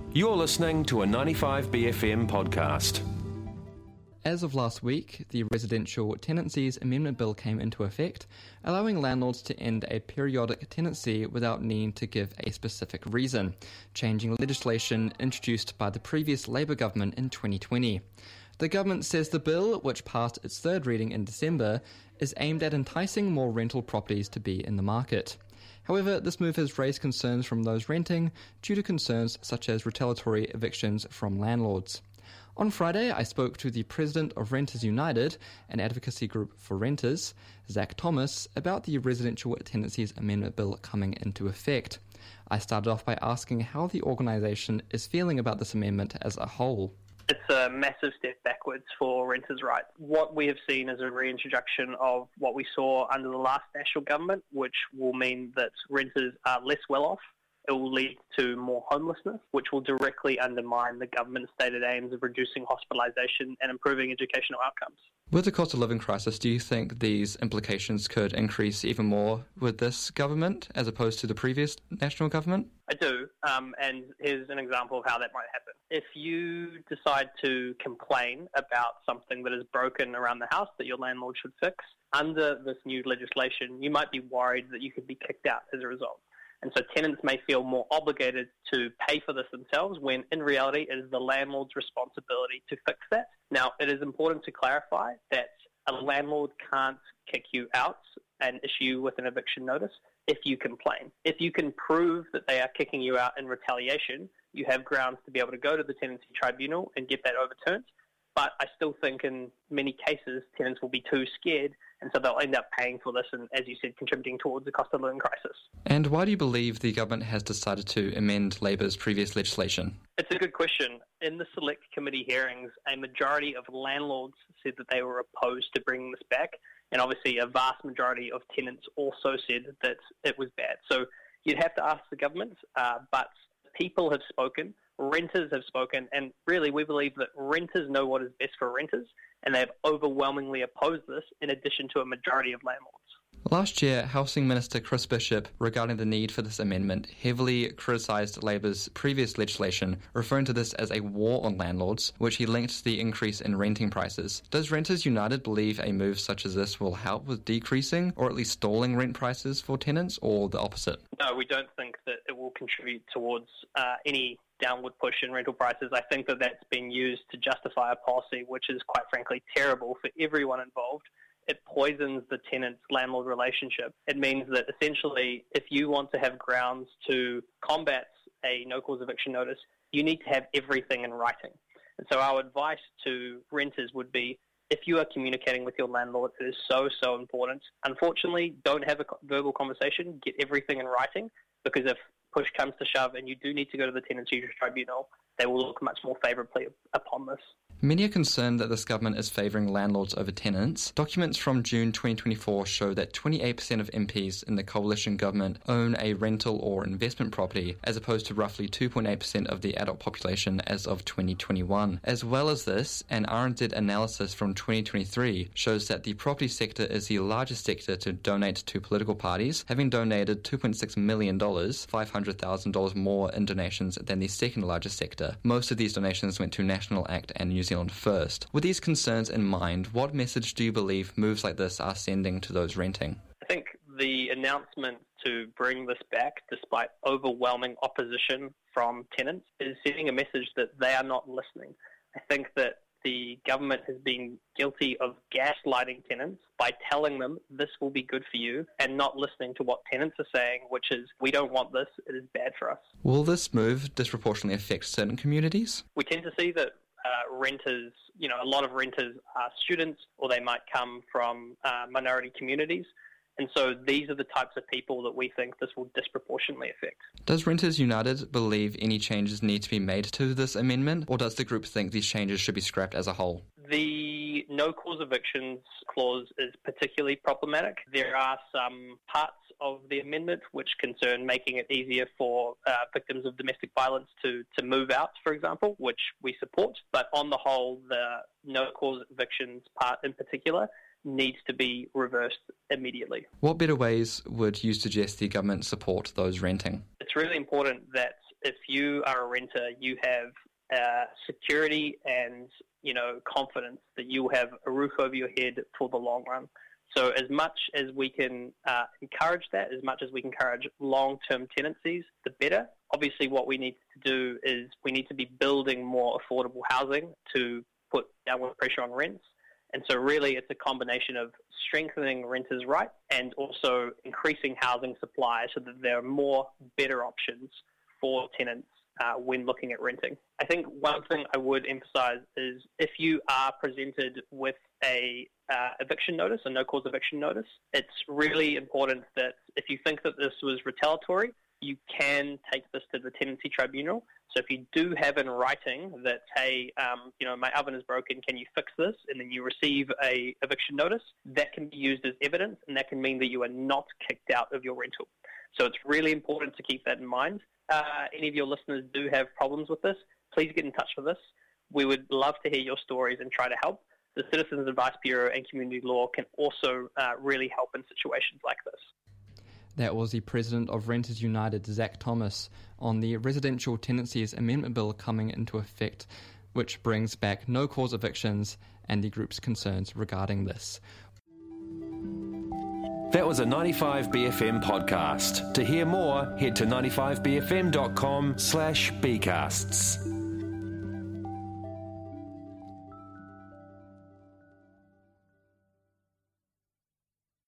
You're listening to a 95BFM podcast. As of last week, the Residential Tenancies Amendment Bill came into effect, allowing landlords to end a periodic tenancy without needing to give a specific reason, changing legislation introduced by the previous Labour government in 2020. The government says the bill, which passed its third reading in December, is aimed at enticing more rental properties to be in the market. However, this move has raised concerns from those renting due to concerns such as retaliatory evictions from landlords. On Friday, I spoke to the president of Renters United, an advocacy group for renters, Zach Thomas, about the Residential Tenancies Amendment Bill coming into effect. I started off by asking how the organisation is feeling about this amendment as a whole. It's a massive step backwards for renters' rights. What we have seen is a reintroduction of what we saw under the last national government, which will mean that renters are less well off. It will lead to more homelessness, which will directly undermine the government's stated aims of reducing hospitalisation and improving educational outcomes. With the cost of living crisis, do you think these implications could increase even more with this government as opposed to the previous national government? I do, and here's an example of how that might happen. If you decide to complain about something that is broken around the house that your landlord should fix, under this new legislation, you might be worried that you could be kicked out as a result. And so tenants may feel more obligated to pay for this themselves when in reality it is the landlord's responsibility to fix that. Now, it is important to clarify that a landlord can't kick you out and issue you with an eviction notice if you complain. If you can prove that they are kicking you out in retaliation, you have grounds to be able to go to the tenancy tribunal and get that overturned. But I still think in many cases tenants will be too scared, and so they'll end up paying for this and, as you said, contributing towards the cost of living crisis. And why do you believe the government has decided to amend Labour's previous legislation? It's a good question. In the select committee hearings, a majority of landlords said that they were opposed to bringing this back, and obviously a vast majority of tenants also said that it was bad. So you'd have to ask the government, but people have spoken. Renters have spoken, and really we believe that renters know what is best for renters, and they have overwhelmingly opposed this in addition to a majority of landlords. Last year, Housing Minister Chris Bishop, regarding the need for this amendment, heavily criticised Labour's previous legislation, referring to this as a war on landlords, which he linked to the increase in renting prices. Does Renters United believe a move such as this will help with decreasing or at least stalling rent prices for tenants, or the opposite? No, we don't think that it will contribute towards any downward push in rental prices. I think that that's been used to justify a policy which is quite frankly terrible for everyone involved. It poisons the tenant-landlord relationship. It means that essentially if you want to have grounds to combat a no-cause eviction notice, you need to have everything in writing. And so our advice to renters would be, if you are communicating with your landlord, it is so important. Unfortunately, don't have a verbal conversation, get everything in writing, because if push comes to shove and you do need to go to the tenancy tribunal, they will look much more favourably upon this. Many are concerned that this government is favouring landlords over tenants. Documents from June 2024 show that 28% of MPs in the coalition government own a rental or investment property, as opposed to roughly 2.8% of the adult population as of 2021. As well as this, an RNZ analysis from 2023 shows that the property sector is the largest sector to donate to political parties, having donated $2.6 million, $500,000 more in donations than the second largest sector. Most of these donations went to National Act and New Zealand First. With these concerns in mind, what message do you believe moves like this are sending to those renting? I think the announcement to bring this back, despite overwhelming opposition from tenants, is sending a message that they are not listening. I think that the government has been guilty of gaslighting tenants by telling them this will be good for you and not listening to what tenants are saying, which is, we don't want this, it is bad for us. Will this move disproportionately affect certain communities? We tend to see that renters, a lot of renters are students, or they might come from minority communities. And so these are the types of people that we think this will disproportionately affect. Does Renters United believe any changes need to be made to this amendment, or does the group think these changes should be scrapped as a whole? The no-cause evictions clause is particularly problematic. There are some parts of the amendment which concern making it easier for victims of domestic violence to move out, for example, which we support. But on the whole, the no-cause evictions part in particular needs to be reversed immediately. What better ways would you suggest the government support those renting? It's it's really important that if you are a renter, you have security and, confidence that you will have a roof over your head for the long run. So as much as we can encourage that, as much as we can encourage long-term tenancies, the better. Obviously, what we need to do is we need to be building more affordable housing to put downward pressure on rents. And so really it's a combination of strengthening renters' rights and also increasing housing supply so that there are more better options for tenants when looking at renting. I think one thing I would emphasise is if you are presented with a eviction notice, a no-cause eviction notice, it's really important that if you think that this was retaliatory, you can take this to the tenancy tribunal. So if you do have in writing that, hey, my oven is broken, can you fix this? And then you receive a eviction notice, that can be used as evidence, and that can mean that you are not kicked out of your rental. So it's really important to keep that in mind. Any of your listeners do have problems with this, please get in touch with us. We would love to hear your stories and try to help. The Citizens Advice Bureau and Community Law can also really help in situations like this. That was the president of Renters United, Zach Thomas, on the Residential Tenancies Amendment Bill coming into effect, which brings back no-cause evictions and the group's concerns regarding this. That was a 95BFM podcast. To hear more, head to 95bfm.com/bcasts.